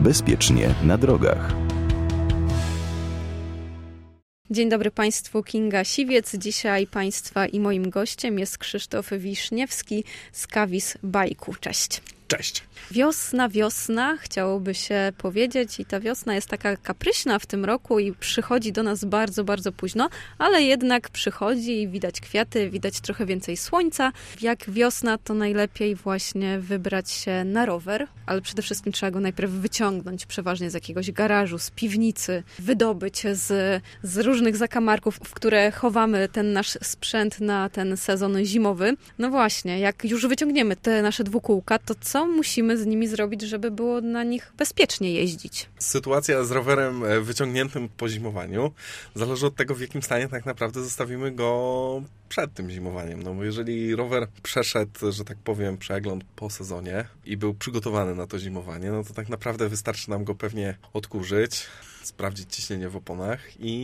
Bezpiecznie na drogach. Dzień dobry Państwu, Kinga Siwiec. Dzisiaj Państwa i moim gościem jest Krzysztof Wiśniewski z Kavis Bajku. Cześć. Cześć. Wiosna, chciałoby się powiedzieć, i ta wiosna jest taka kapryśna w tym roku i przychodzi do nas bardzo, bardzo późno, ale jednak przychodzi i widać kwiaty, widać trochę więcej słońca. Jak wiosna, to najlepiej właśnie wybrać się na rower, ale przede wszystkim trzeba go najpierw wyciągnąć, przeważnie z jakiegoś garażu, z piwnicy, wydobyć z różnych zakamarków, w które chowamy ten nasz sprzęt na ten sezon zimowy. No właśnie, jak już wyciągniemy te nasze dwukółka, to co musimy z nimi zrobić, żeby było na nich bezpiecznie jeździć? Sytuacja z rowerem wyciągniętym po zimowaniu zależy od tego, w jakim stanie tak naprawdę zostawimy go przed tym zimowaniem. No bo jeżeli rower przeszedł, że tak powiem, przegląd po sezonie i był przygotowany na to zimowanie, no to tak naprawdę wystarczy nam go pewnie odkurzyć, sprawdzić ciśnienie w oponach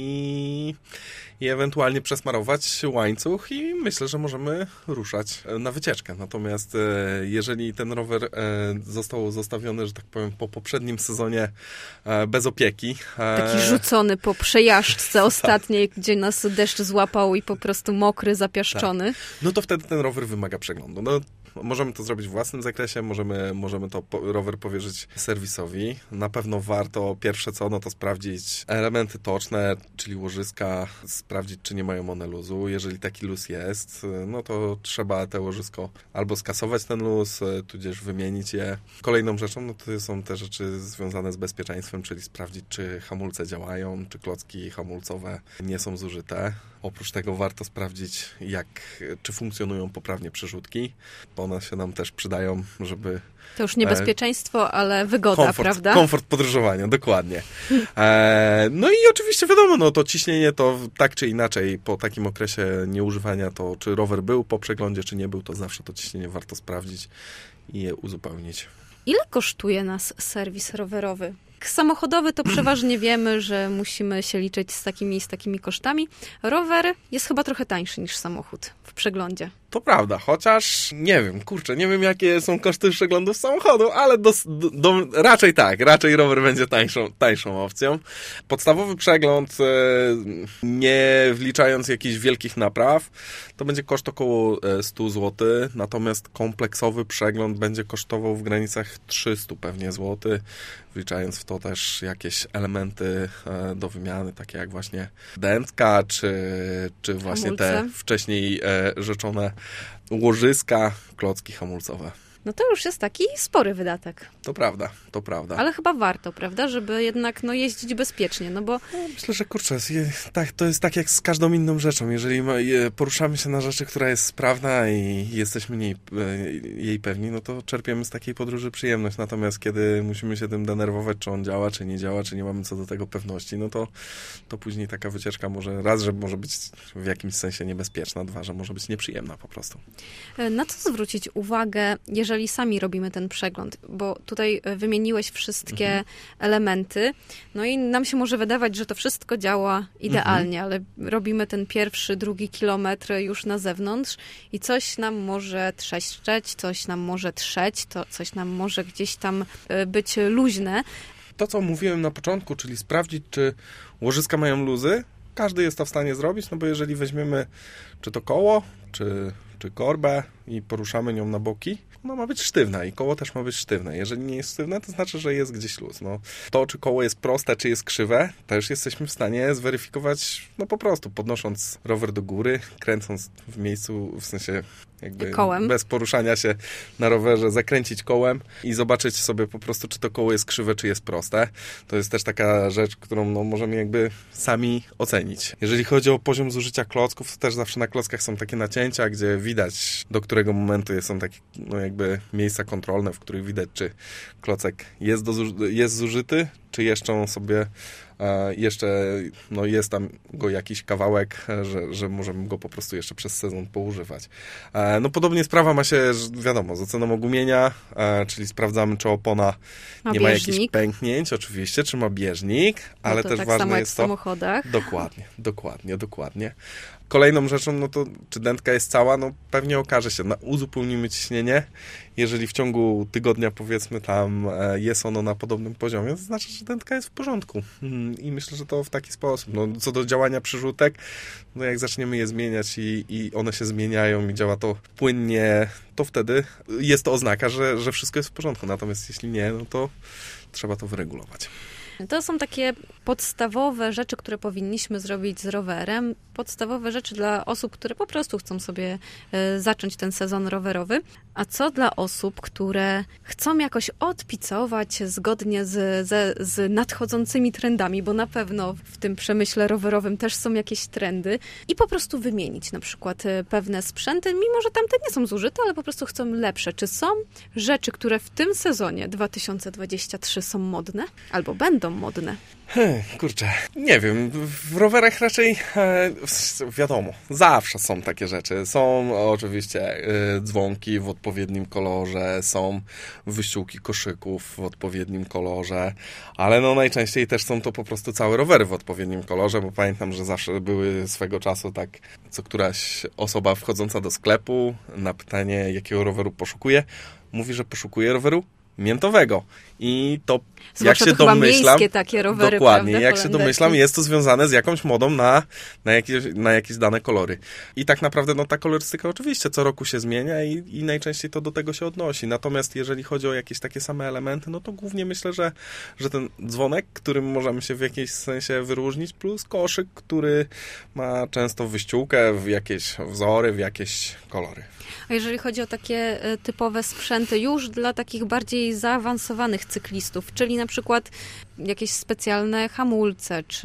i ewentualnie przesmarować łańcuch i myślę, że możemy ruszać na wycieczkę. Natomiast jeżeli ten rower został zostawiony, że tak powiem, po poprzednim sezonie bez opieki. Taki rzucony po przejażdżce ostatniej, gdzie nas deszcz złapał i po prostu mokry, zapiaszczony. Tak. No to wtedy ten rower wymaga przeglądu. No, możemy to zrobić w własnym zakresie, możemy rower powierzyć serwisowi. Na pewno warto pierwsze co, no to sprawdzić elementy toczne, czyli łożyska, sprawdzić, czy nie mają one luzu. Jeżeli taki luz jest, no to trzeba te łożysko albo skasować ten luz, tudzież wymienić je. Kolejną rzeczą, no to są te rzeczy związane z bezpieczeństwem, czyli sprawdzić, czy hamulce działają, czy klocki hamulcowe nie są zużyte. Oprócz tego warto sprawdzić, czy funkcjonują poprawnie przerzutki, bo one się nam też przydają, żeby... To już nie bezpieczeństwo, ale wygoda, prawda? Komfort podróżowania, dokładnie. No i oczywiście wiadomo, no to ciśnienie to tak czy inaczej po takim okresie nieużywania, to czy rower był po przeglądzie, czy nie był, to zawsze to ciśnienie warto sprawdzić i je uzupełnić. Ile kosztuje nas serwis rowerowy? Samochodowy to przeważnie wiemy, że musimy się liczyć z takimi kosztami. Rower jest chyba trochę tańszy niż samochód w przeglądzie. To prawda, chociaż nie wiem jakie są koszty przeglądów samochodu, ale raczej rower będzie tańszą opcją. Podstawowy przegląd, nie wliczając jakichś wielkich napraw, to będzie koszt około 100 zł, natomiast kompleksowy przegląd będzie kosztował w granicach 300 pewnie zł, wliczając w to też jakieś elementy do wymiany, takie jak właśnie dętka, czy właśnie hamulce. Te wcześniej rzeczone łożyska, klocki hamulcowe. No to już jest taki spory wydatek. To prawda. Ale chyba warto, prawda, żeby jednak jeździć bezpiecznie, no bo... No, myślę, że to jest tak jak z każdą inną rzeczą. Jeżeli poruszamy się na rzeczy, która jest sprawna i jesteśmy jej pewni, no to czerpiemy z takiej podróży przyjemność. Natomiast kiedy musimy się tym denerwować, czy on działa, czy nie działa, czy nie mamy co do tego pewności, no to później taka wycieczka że może być w jakimś sensie niebezpieczna, że może być nieprzyjemna po prostu. Na co zwrócić uwagę, jeżeli sami robimy ten przegląd? Bo tutaj wymieniłeś wszystkie elementy, no i nam się może wydawać, że to wszystko działa idealnie, ale robimy ten pierwszy, drugi kilometr już na zewnątrz i coś nam może trzeszczeć, coś nam może trzeć, coś nam może gdzieś tam być luźne. To, co mówiłem na początku, czyli sprawdzić, czy łożyska mają luzy, każdy jest to w stanie zrobić, no bo jeżeli weźmiemy czy to koło, czy korbę i poruszamy nią na boki, ona ma być sztywna i koło też ma być sztywne. Jeżeli nie jest sztywne, to znaczy, że jest gdzieś luz. No, to, czy koło jest proste, czy jest krzywe, też jesteśmy w stanie zweryfikować, no po prostu podnosząc rower do góry, kręcąc w miejscu, w sensie jakby kołem. Bez poruszania się na rowerze, zakręcić kołem i zobaczyć sobie po prostu, czy to koło jest krzywe, czy jest proste. To jest też taka rzecz, którą możemy jakby sami ocenić. Jeżeli chodzi o poziom zużycia klocków, to też zawsze na klockach są takie nacięcia, gdzie widać, do którego momentu są takie jakby miejsca kontrolne, w których widać, czy klocek jest zużyty, czy jeszcze sobie jest tam go jakiś kawałek, że możemy go po prostu jeszcze przez sezon poużywać. No podobnie sprawa ma się, wiadomo, z oceną ogumienia, czyli sprawdzamy, czy opona nie ma jakichś pęknięć, oczywiście, czy ma bieżnik, ale to też tak ważne samo jest jak w samochodach. Dokładnie. Kolejną rzeczą, no to czy dętka jest cała, no pewnie okaże się. Uzupełnimy ciśnienie. Jeżeli w ciągu tygodnia, powiedzmy, tam jest ono na podobnym poziomie, to znaczy, że dętka jest w porządku. I myślę, że to w taki sposób. No, co do działania przyrzutek, no jak zaczniemy je zmieniać i one się zmieniają i działa to płynnie, to wtedy jest to oznaka, że wszystko jest w porządku. Natomiast jeśli nie, no to trzeba to wyregulować. To są takie podstawowe rzeczy, które powinniśmy zrobić z rowerem. Podstawowe rzeczy dla osób, które po prostu chcą sobie zacząć ten sezon rowerowy. A co dla osób, które chcą jakoś odpicować zgodnie z nadchodzącymi trendami, bo na pewno w tym przemyśle rowerowym też są jakieś trendy i po prostu wymienić na przykład pewne sprzęty, mimo że tamte nie są zużyte, ale po prostu chcą lepsze. Czy są rzeczy, które w tym sezonie 2023 są modne albo będą modne? Kurczę, nie wiem, w rowerach raczej wiadomo, zawsze są takie rzeczy. Są oczywiście dzwonki w odpowiednim kolorze, są wyściółki koszyków w odpowiednim kolorze, ale no najczęściej też są to po prostu całe rowery w odpowiednim kolorze, bo pamiętam, że zawsze były swego czasu tak, co któraś osoba wchodząca do sklepu na pytanie, jakiego roweru poszukuje, mówi, że poszukuje roweru miętowego. I to, zwłaszcza jak się to domyślam, miejskie takie rowery, dokładnie, prawda, jak się domyślam, jest to związane z jakąś modą na jakieś dane kolory. I tak naprawdę no, ta kolorystyka oczywiście co roku się zmienia i najczęściej to do tego się odnosi. Natomiast jeżeli chodzi o jakieś takie same elementy, no to głównie myślę, że ten dzwonek, którym możemy się w jakimś sensie wyróżnić, plus koszyk, który ma często wyściółkę w jakieś wzory, w jakieś kolory. A jeżeli chodzi o takie typowe sprzęty już dla takich bardziej zaawansowanych cyklistów, czyli na przykład jakieś specjalne hamulce, czy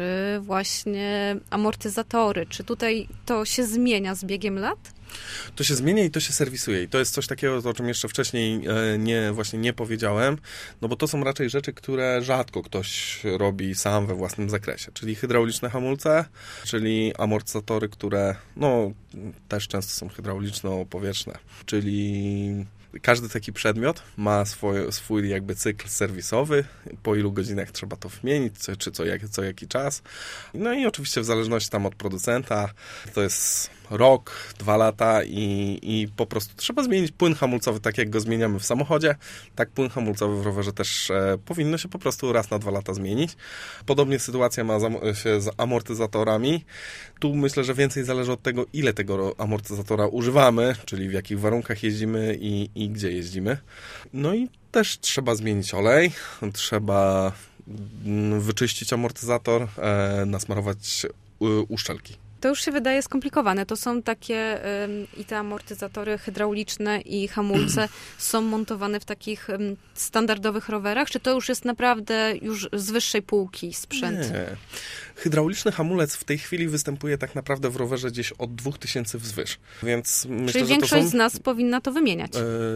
właśnie amortyzatory, czy tutaj to się zmienia z biegiem lat? To się zmienia i to się serwisuje. I to jest coś takiego, o czym jeszcze wcześniej nie powiedziałem, no bo to są raczej rzeczy, które rzadko ktoś robi sam we własnym zakresie. Czyli hydrauliczne hamulce, czyli amortyzatory, które no też często są hydrauliczno-powietrzne. Czyli każdy taki przedmiot ma swój jakby cykl serwisowy, po ilu godzinach trzeba to wymienić, czy co jaki czas. No i oczywiście w zależności tam od producenta, to jest rok, 2 lata i po prostu trzeba zmienić płyn hamulcowy, tak jak go zmieniamy w samochodzie, tak płyn hamulcowy w rowerze też powinno się po prostu raz na 2 lata zmienić. Podobnie sytuacja ma się z amortyzatorami. Tu myślę, że więcej zależy od tego, ile tego amortyzatora używamy, czyli w jakich warunkach jeździmy i gdzie jeździmy. No i też trzeba zmienić olej, trzeba wyczyścić amortyzator, nasmarować uszczelki. To już się wydaje skomplikowane. To są takie i te amortyzatory hydrauliczne i hamulce są montowane w takich standardowych rowerach, czy to już jest naprawdę już z wyższej półki sprzęt? Nie. Hydrauliczny hamulec w tej chwili występuje tak naprawdę w rowerze gdzieś od 2000 wzwyż. Więc myślę, czyli większość z nas powinna to wymieniać.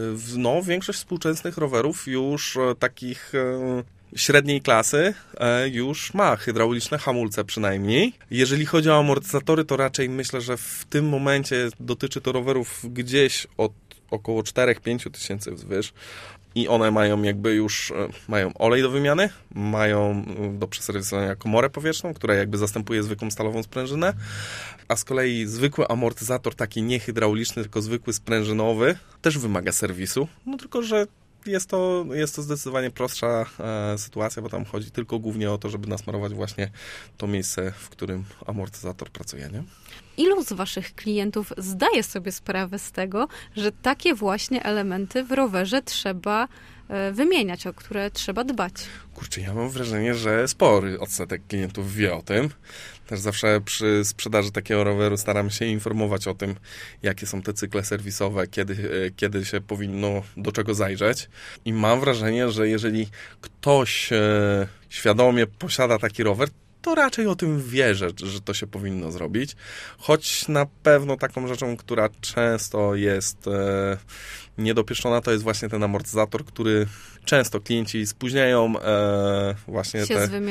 No, większość współczesnych rowerów już takich średniej klasy już ma hydrauliczne hamulce przynajmniej. Jeżeli chodzi o amortyzatory, to raczej myślę, że w tym momencie dotyczy to rowerów gdzieś od około 4-5 tysięcy wzwyż. I one mają jakby już, mają olej do wymiany, mają do przeserwisowania komorę powietrzną, która jakby zastępuje zwykłą stalową sprężynę, a z kolei zwykły amortyzator, taki nie hydrauliczny, tylko zwykły sprężynowy, też wymaga serwisu, no tylko, że jest to zdecydowanie prostsza sytuacja, bo tam chodzi tylko głównie o to, żeby nasmarować właśnie to miejsce, w którym amortyzator pracuje, nie? Ilu z waszych klientów zdaje sobie sprawę z tego, że takie właśnie elementy w rowerze trzeba wymieniać, o które trzeba dbać? Kurczę, ja mam wrażenie, że spory odsetek klientów wie o tym. Też zawsze przy sprzedaży takiego roweru staram się informować o tym, jakie są te cykle serwisowe, kiedy się powinno do czego zajrzeć. I mam wrażenie, że jeżeli ktoś świadomie posiada taki rower, to raczej o tym wie, że to się powinno zrobić. Choć na pewno taką rzeczą, która często jest niedopieszczona, to jest właśnie ten amortyzator, który często klienci spóźniają właśnie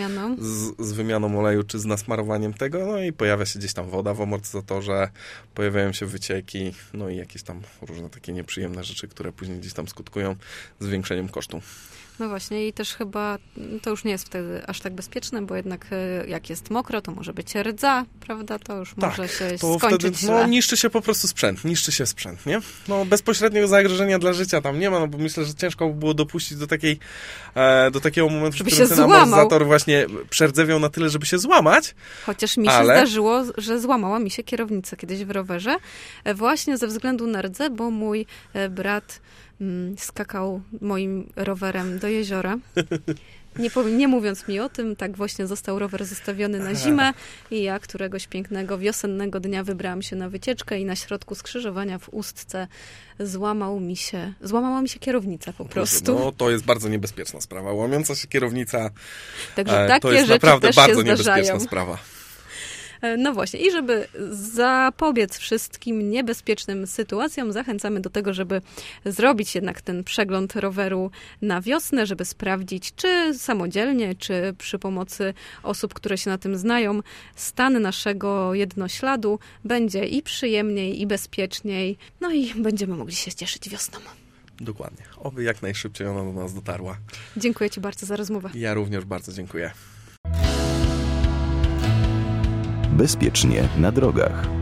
z wymianą oleju, czy z nasmarowaniem tego, no i pojawia się gdzieś tam woda w amortyzatorze, pojawiają się wycieki, no i jakieś tam różne takie nieprzyjemne rzeczy, które później gdzieś tam skutkują zwiększeniem kosztu. No właśnie i też chyba to już nie jest wtedy aż tak bezpieczne, bo jednak jak jest mokro, to może być rdza, prawda? To już może się to skończyć wtedy, źle. niszczy się po prostu sprzęt, nie? No bezpośredniego zagrożenia dla życia tam nie ma, no bo myślę, że ciężko by było dopuścić do takiego momentu, Żeby w którym się ten złamał. amortyzator właśnie przerdzewiał na tyle, żeby się złamać. Chociaż mi się zdarzyło, że złamała mi się kierownica kiedyś w rowerze, właśnie ze względu na rdzę, bo mój brat skakał moim rowerem do jeziora. Nie mówiąc mi o tym, tak właśnie został rower zostawiony na zimę i ja któregoś pięknego wiosennego dnia wybrałam się na wycieczkę i na środku skrzyżowania w Ustce złamała mi się kierownica po prostu. No to jest bardzo niebezpieczna sprawa. Łamiąca się kierownica Także takie to jest rzeczy naprawdę też bardzo się niebezpieczna zdarzają. sprawa. No właśnie, i żeby zapobiec wszystkim niebezpiecznym sytuacjom, zachęcamy do tego, żeby zrobić jednak ten przegląd roweru na wiosnę, żeby sprawdzić, czy samodzielnie, czy przy pomocy osób, które się na tym znają, stan naszego jednośladu będzie i przyjemniej, i bezpieczniej, no i będziemy mogli się cieszyć wiosną. Dokładnie. Oby jak najszybciej ona do nas dotarła. Dziękuję Ci bardzo za rozmowę. Ja również bardzo dziękuję. Bezpiecznie na drogach.